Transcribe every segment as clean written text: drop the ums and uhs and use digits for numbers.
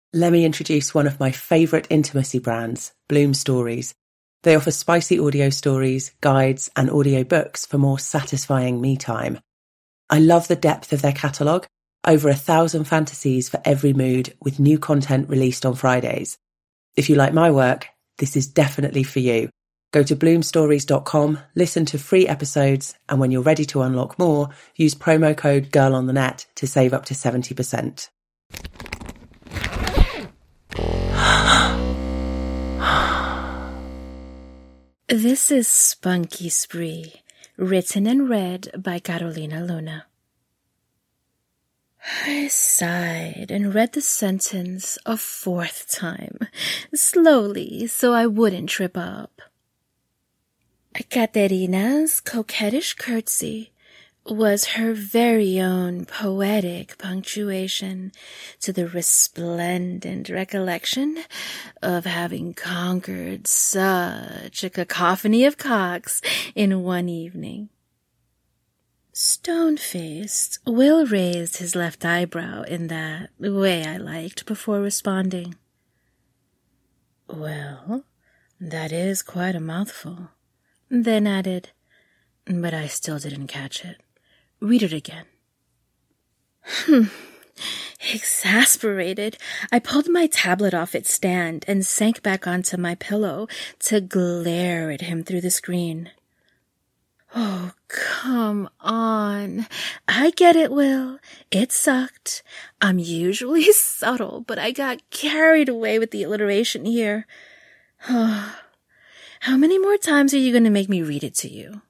Let me introduce one of my favourite intimacy brands, Bloom Stories. They offer spicy audio stories, guides, and audio books for more satisfying me time. I love the depth of their catalogue, over 1,000 fantasies for every mood, with new content released on Fridays. If you like my work, this is definitely for you. Go to bloomstories.com, listen to free episodes, and when you're ready to unlock more, use promo code GIRLONTHENET to save up to 70%. This is Spunky Spree, written and read by Carolina Luna. I sighed and read the sentence a fourth time, slowly so I wouldn't trip up. Katerina's coquettish curtsy was her very own poetic punctuation to the resplendent recollection of having conquered such a cacophony of cocks in one evening. Stone-faced, Will raised his left eyebrow in that way I liked before responding. Well, that is quite a mouthful. Then added, but I still didn't catch it. Read it again. Exasperated, I pulled my tablet off its stand and sank back onto my pillow to glare at him through the screen. Oh, come on. I get it, Will. It sucked. I'm usually subtle, but I got carried away with the alliteration here. How many more times are you going to make me read it to you?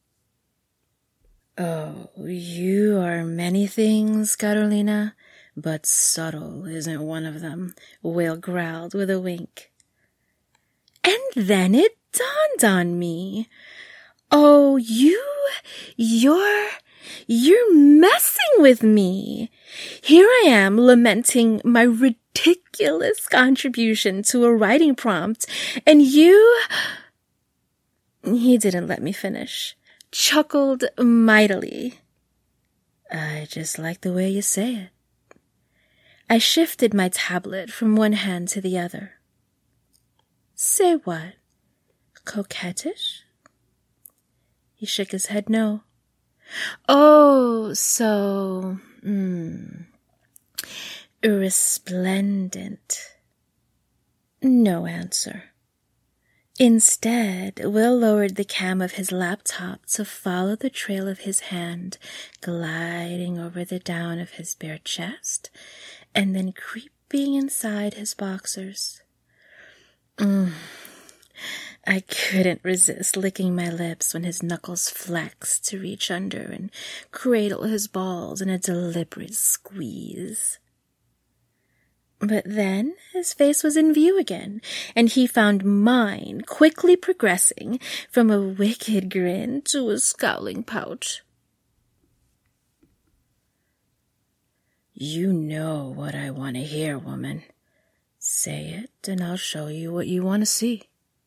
Oh, you are many things, Carolina, but subtle isn't one of them, Will growled with a wink. And then it dawned on me. Oh, you're messing with me. Here I am lamenting my ridiculous contribution to a writing prompt, and you... He didn't let me finish. Chuckled mightily. I just like the way you say it. I shifted my tablet from one hand to the other. Say what? Coquettish? He shook his head no. Oh, so... resplendent. No answer. Instead, Will lowered the cam of his laptop to follow the trail of his hand, gliding over the down of his bare chest, and then creeping inside his boxers. I couldn't resist licking my lips when his knuckles flexed to reach under and cradle his balls in a deliberate squeeze. But then his face was in view again, and he found mine quickly progressing from a wicked grin to a scowling pout. You know what I want to hear, woman. Say it, and I'll show you what you want to see.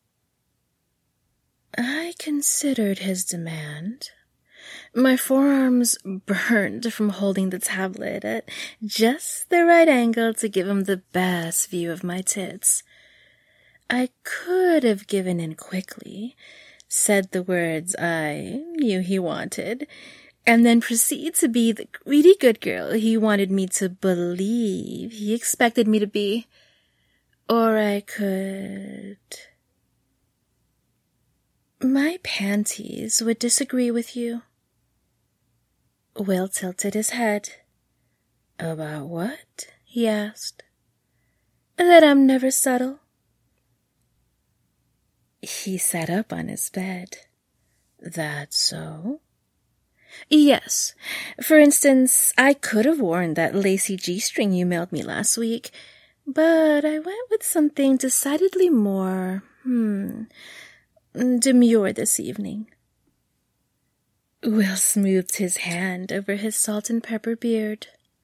I considered his demand. My forearms burned from holding the tablet at just the right angle to give him the best view of my tits. I could have given in quickly, said the words I knew he wanted, and then proceed to be the greedy good girl he wanted me to believe he expected me to be. Or I could... My panties would disagree with you. Will tilted his head. About what? He asked. That I'm never subtle. He sat up on his bed. That so? Yes. For instance, I could have worn that lacy G-string you mailed me last week, but I went with something decidedly more, demure this evening. Will smoothed his hand over his salt and pepper beard.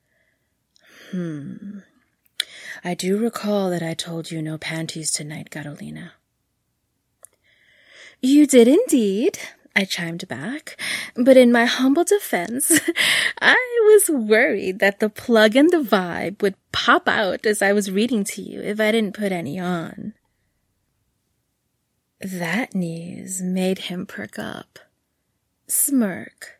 I do recall that I told you no panties tonight, Carolina. You did indeed. I chimed back, but in my humble defense, I was worried that the plug and the vibe would pop out as I was reading to you if I didn't put any on. That news made him perk up, smirk.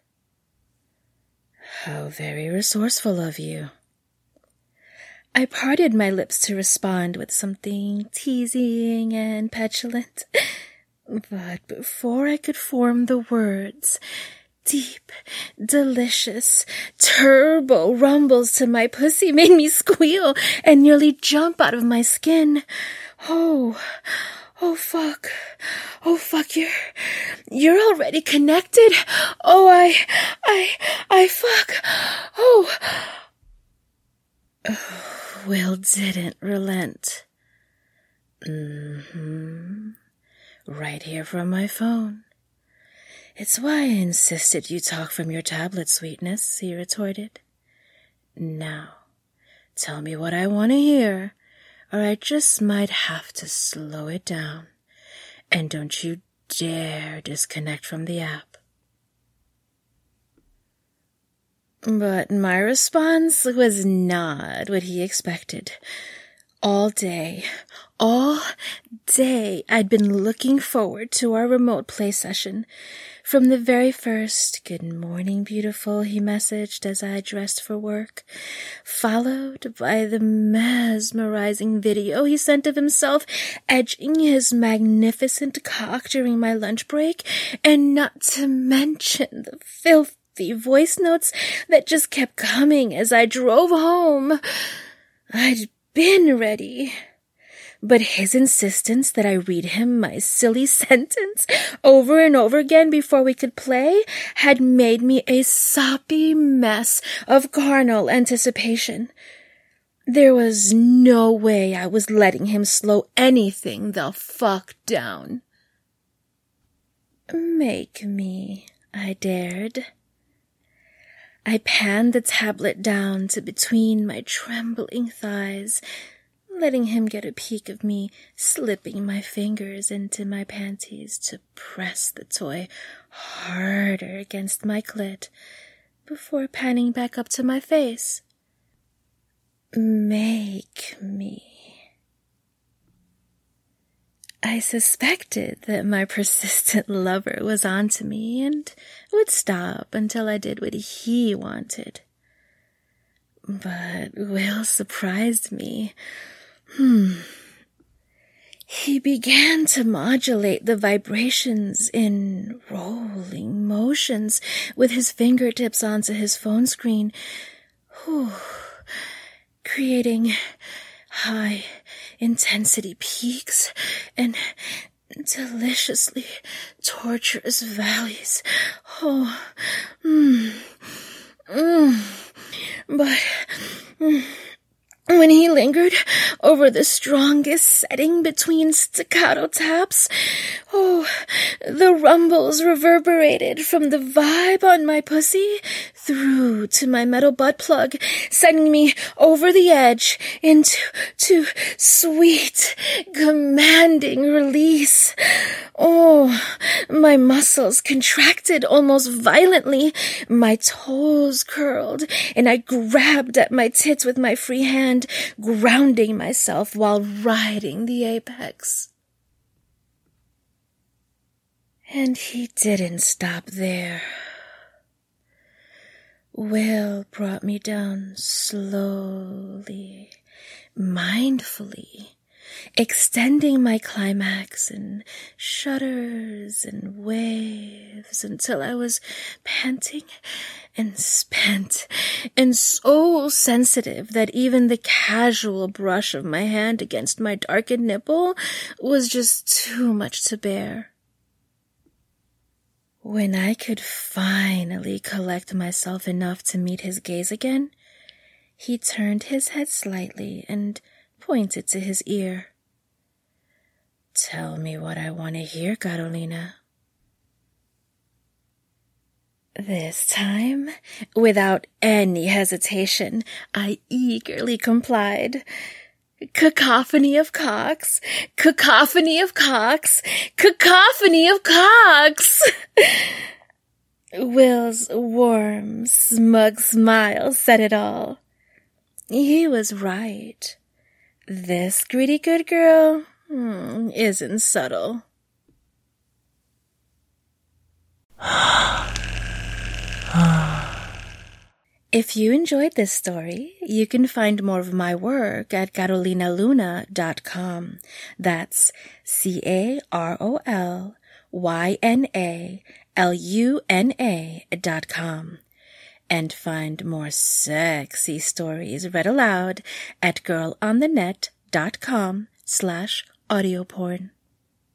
How very resourceful of you. I parted my lips to respond with something teasing and petulant. But before I could form the words, deep, delicious, turbo rumbles to my pussy made me squeal and nearly jump out of my skin. Oh fuck, you're already connected. Oh, I fuck. Oh, Will didn't relent. Right here from my phone. It's why I insisted you talk from your tablet, sweetness, he retorted. Now, tell me what I want to hear, or I just might have to slow it down. And don't you dare disconnect from the app. But my response was not what he expected. All day, I'd been looking forward to our remote play session. From the very first, "Good morning, beautiful," he messaged as I dressed for work, followed by the mesmerizing video he sent of himself edging his magnificent cock during my lunch break, and not to mention the filthy voice notes that just kept coming as I drove home. I'd been ready. But his insistence that I read him my silly sentence over and over again before we could play had made me a soppy mess of carnal anticipation. There was no way I was letting him slow anything the fuck down. Make me, I dared. I panned the tablet down to between my trembling thighs, letting him get a peek of me slipping my fingers into my panties to press the toy harder against my clit before panning back up to my face. Make me. I suspected that my persistent lover was onto me and would stop until I did what he wanted. But Will surprised me. He began to modulate the vibrations in rolling motions with his fingertips onto his phone screen, creating high-intensity peaks and deliciously torturous valleys. But when he lingered over the strongest setting between staccato taps, the rumbles reverberated from the vibe on my pussy through to my metal butt plug, sending me over the edge into sweet, commanding release. My muscles contracted almost violently, my toes curled, and I grabbed at my tits with my free hand, grounding myself while riding the apex. And he didn't stop there. Will brought me down slowly, mindfully, extending my climax in shudders and waves until I was panting and spent and so sensitive that even the casual brush of my hand against my darkened nipple was just too much to bear. When I could finally collect myself enough to meet his gaze again, he turned his head slightly and pointed to his ear. Tell me what I want to hear, Carolina. This time, without any hesitation, I eagerly complied. Cacophony of cocks, cacophony of cocks, cacophony of cocks. Will's warm, smug smile said it all. He was right. This greedy good girl isn't subtle. If you enjoyed this story, you can find more of my work at carolinaluna.com. That's CAROLYNALUNA.com. And find more sexy stories read aloud at girlonthenet.com/audioporn.